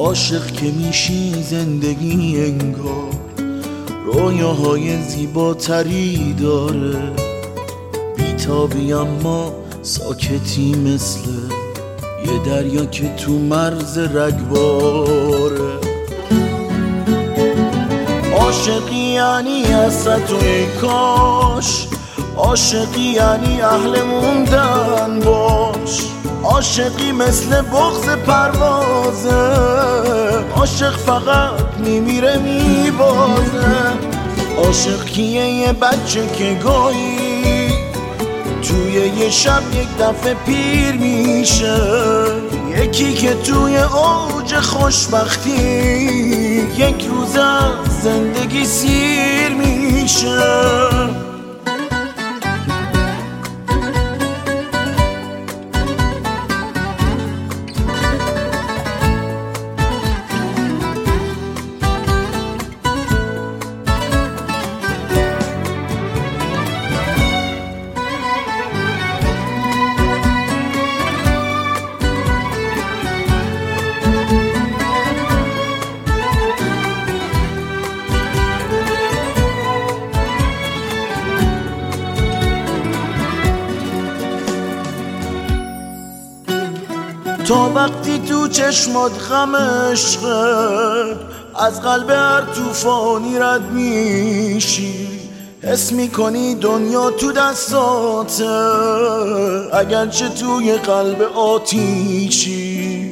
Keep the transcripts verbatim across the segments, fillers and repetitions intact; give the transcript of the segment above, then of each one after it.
عاشق که میشی زندگی انگار رویاهای زیباتری داره، بیتابی اما ساکتی مثل یه دریا که تو مرز رگباره. عاشقی یعنی حسرت و ای کاش، عاشقی یعنی اهل موندن باش، عاشقی مثل بغض پروازه، عاشق فقط میمیره میبازه. عاشق کیه؟ یه بچه که گاهی توی یه شب یک دفعه پیر میشه، یکی که توی اوج خوشبختی یک روز از زندگی سیر میشه. تا وقتی تو چشمات غم عشقه، از قلب هر توفانی رد میشی، حس میکنی دنیا تو دستاته اگرچه توی قلب آتیشی.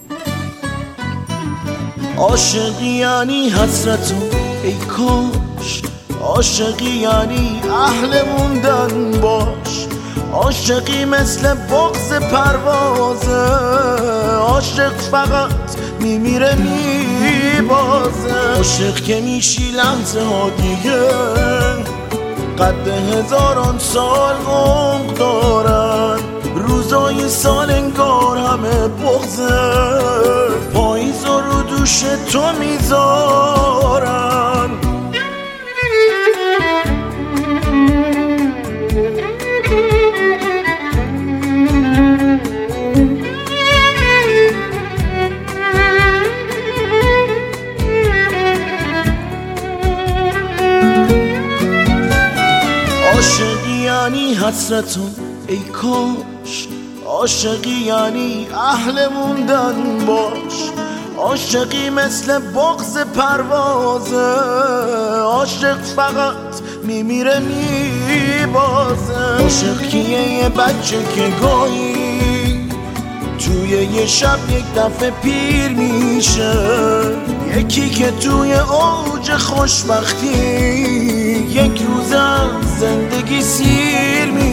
عاشقی یعنی حسرت و ای کاش، عاشقی یعنی اهل موندن باش، عاشقی مثل بغض پروازه، عاشق فقط میمیره میبازه. عاشق که میشی لحظه ها دیگه قد هزاران سال عمق دارن، روزای سال انگار همه بغضه، پاییز رو دوش تو میذارن. عاشقی یعنی حسرت و ای کاش، عاشقی یعنی اهل موندن باش، عاشقی مثل بغض پروازه، عاشق فقط میمیره میبازه. عاشق کیه؟ یه بچه که گاهی توی یه شب یک دفعه پیر میشه، یکی که توی اوج خوشبختی یک روز از زندگی سیر میشه.